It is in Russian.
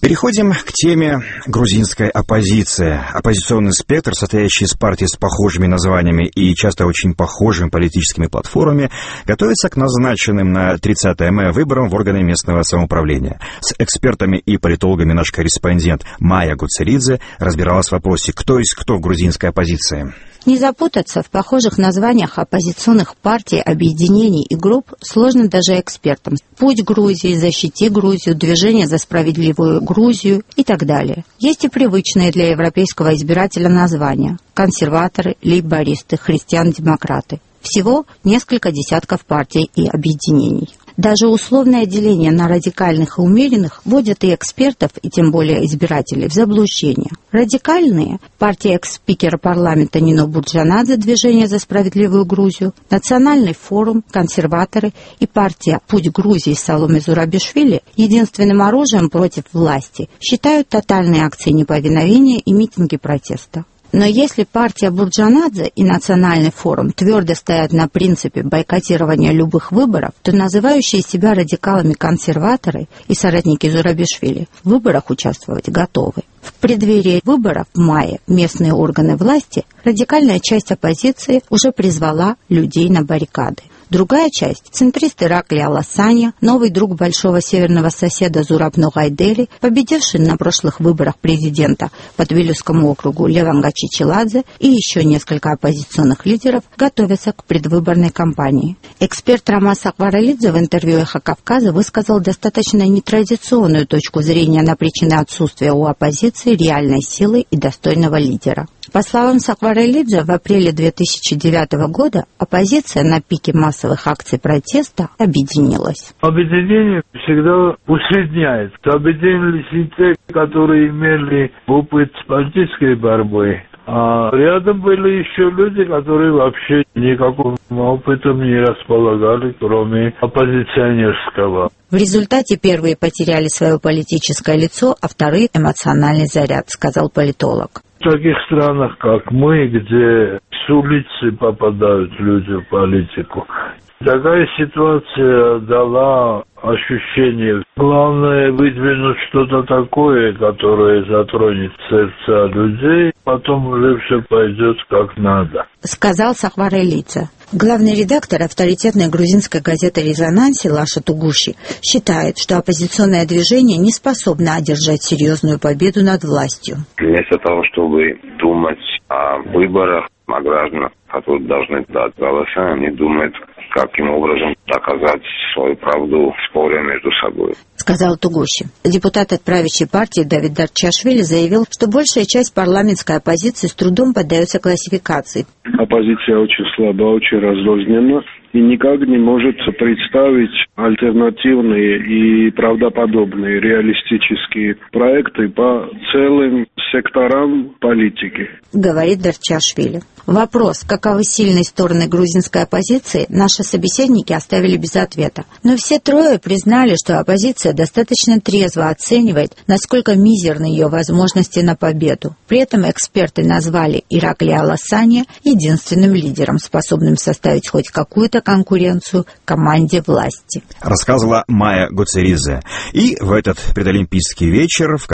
Переходим к теме грузинской оппозиции. Оппозиционный спектр, состоящий из партий с похожими названиями и часто очень похожими политическими платформами, готовится к назначенным на 30 мая выборам в органы местного самоуправления. С экспертами и политологами наш корреспондент Майя Гуцеридзе разбиралась в вопросе, кто есть кто в грузинской оппозиции. Не запутаться в похожих названиях оппозиционных партий, объединений и групп сложно даже экспертам. «Путь Грузии», «Защити Грузию», «Движение за справедливую Грузию» и так далее. Есть и привычные для европейского избирателя названия – консерваторы, лейбористы, христиан-демократы. Всего несколько десятков партий и объединений. Даже условное деление на радикальных и умеренных вводит и экспертов, и тем более избирателей, в заблуждение. Радикальные – партия экс-спикера парламента Нино Бурджанадзе «Движение за справедливую Грузию», Национальный форум, консерваторы и партия «Путь Грузии» Саломе Зурабишвили единственным оружием против власти считают тотальные акции неповиновения и митинги протеста. Но если партия Бурджанадзе и Национальный форум твердо стоят на принципе бойкотирования любых выборов, то называющие себя радикалами консерваторы и соратники Зурабишвили в выборах участвовать готовы. В преддверии выборов в мае местные органы власти радикальная часть оппозиции уже призвала людей на баррикады. Другая часть, центрист Иракли Аласанья, новый друг большого северного соседа Зураб Ногайдели, победивший на прошлых выборах президента по Тбилисскому округу Леванга Чичиладзе и еще несколько оппозиционных лидеров готовятся к предвыборной кампании. Эксперт Рамаз Акваралидзе в интервью «Эхо Кавказа» высказал достаточно нетрадиционную точку зрения на причины отсутствия у оппозиции реальной силы и достойного лидера. По словам Сакварелидзе, в апреле 2009 года оппозиция на пике массовых акций протеста объединилась. Объединение всегда усредняет. Объединились и те, которые имели опыт политической борьбы. А рядом были еще люди, которые вообще никаким опытом не располагали, кроме оппозиционерского. В результате первые потеряли свое политическое лицо, а вторые – эмоциональный заряд, сказал политолог. В таких странах, как мы, где с улицы попадают люди в политику, такая ситуация дала ощущение. Главное выдвинуть что-то такое, которое затронет сердца людей, потом уже все пойдет как надо, сказал Сакварелидзе. Главный редактор авторитетной грузинской газеты «Резонанси» Лаша Тугуши считает, что оппозиционное движение не способно одержать серьезную победу над властью. Вместо того, чтобы думать о выборах, о гражданах, которые должны дать голоса, они думают, каким образом доказать свою правду в споре между собой, сказал Тугуши. Депутат от правящей партии Давид Дарчашвили заявил, что большая часть парламентской оппозиции с трудом поддается классификации. Оппозиция очень слаба, очень разрознена и никак не может представить альтернативные и правдоподобные реалистические проекты по целым секторам политики, говорит Дарчашвили. Вопрос, каковы сильные стороны грузинской оппозиции, наши собеседники оставили без ответа. Но все трое признали, что оппозиция достаточно трезво оценивает, насколько мизерны ее возможности на победу. При этом эксперты назвали Иракли Аласанья единственным лидером, способным составить хоть какую-то конкуренцию команде власти. Рассказывала Майя Гуцеридзе. И в этот предолимпийский вечер в